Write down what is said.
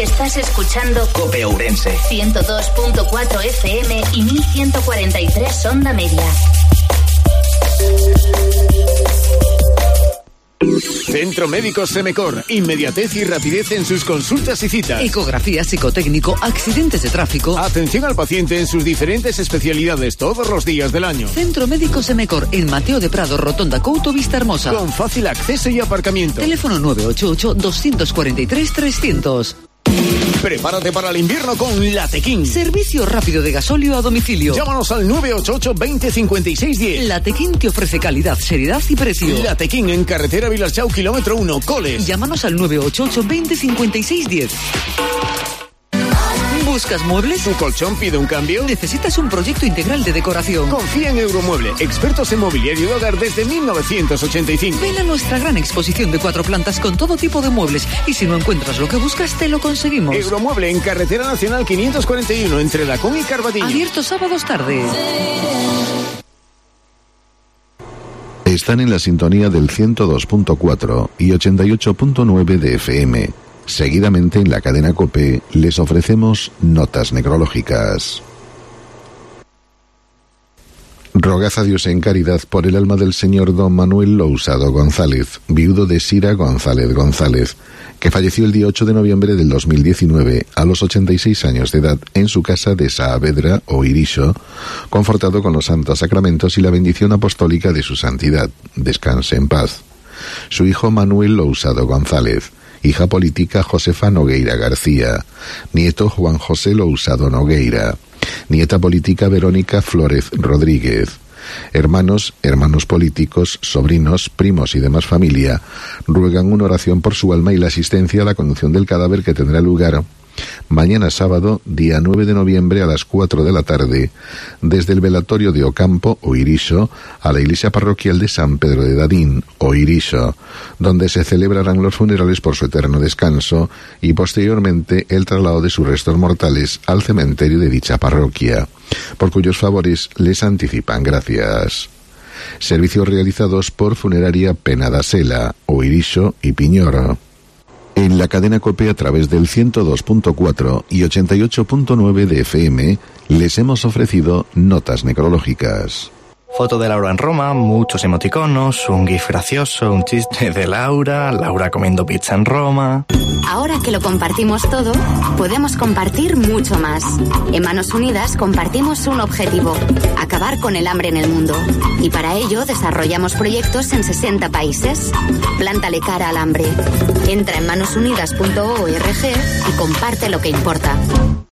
Estás escuchando COPE Ourense 102.4 FM y 1143 onda media. Centro Médico Semecor. Inmediatez y rapidez en sus consultas y citas. Ecografía, psicotécnico, accidentes de tráfico. Atención al paciente en sus diferentes especialidades todos los días del año. Centro Médico Semecor en Mateo de Prado, Rotonda Couto, Vista Hermosa. Con fácil acceso y aparcamiento. Teléfono 988-243-300. Prepárate para el invierno con Latequín. Servicio rápido de gasóleo a domicilio. Llámanos al 988-205610. Latequín te ofrece calidad, seriedad y precio. Latequín en carretera Vilaschau, kilómetro 1, Coles. Llámanos al 988-205610. ¿Buscas muebles? ¿Tu colchón pide un cambio? ¿Necesitas un proyecto integral de decoración? Confía en Euromueble, expertos en mobiliario de hogar desde 1985. Ven a nuestra gran exposición de 4 plantas con todo tipo de muebles. Y si no encuentras lo que buscas, te lo conseguimos. Euromueble en carretera nacional 541 entre Lacón y Carvatillo. Abierto sábados tarde. Están en la sintonía del 102.4 y 88.9 de FM. Seguidamente en la cadena COPE les ofrecemos notas necrológicas. Rogad a Dios en caridad por el alma del señor don Manuel Lousado González, viudo de Sira González González, que falleció el día 8 de noviembre del 2019 a los 86 años de edad en su casa de Saavedra o Irixo, confortado con los santos sacramentos y la bendición apostólica de su santidad. Descanse en paz. Su hijo Manuel Lousado González, hija política Josefa Nogueira García, nieto Juan José Lousado Nogueira, nieta política Verónica Flórez Rodríguez, hermanos políticos, sobrinos, primos y demás familia, ruegan una oración por su alma y la asistencia a la conducción del cadáver que tendrá lugar mañana sábado, día 9 de noviembre a las 4 de la tarde, desde el velatorio de Ocampo o Irixo a la iglesia parroquial de San Pedro de Dadín o Irixo, donde se celebrarán los funerales por su eterno descanso y posteriormente el traslado de sus restos mortales al cementerio de dicha parroquia, por cuyos favores les anticipan gracias. Servicios realizados por Funeraria Penadasela o Irixo y Piñoro. En la cadena COPE a través del 102.4 y 88.9 de FM les hemos ofrecido notas necrológicas. Foto de Laura en Roma, muchos emoticonos, un gif gracioso, un chiste de Laura comiendo pizza en Roma. Ahora que lo compartimos todo, podemos compartir mucho más. En Manos Unidas compartimos un objetivo: acabar con el hambre en el mundo. Y para ello desarrollamos proyectos en 60 países. Plántale cara al hambre. Entra en manosunidas.org y comparte lo que importa.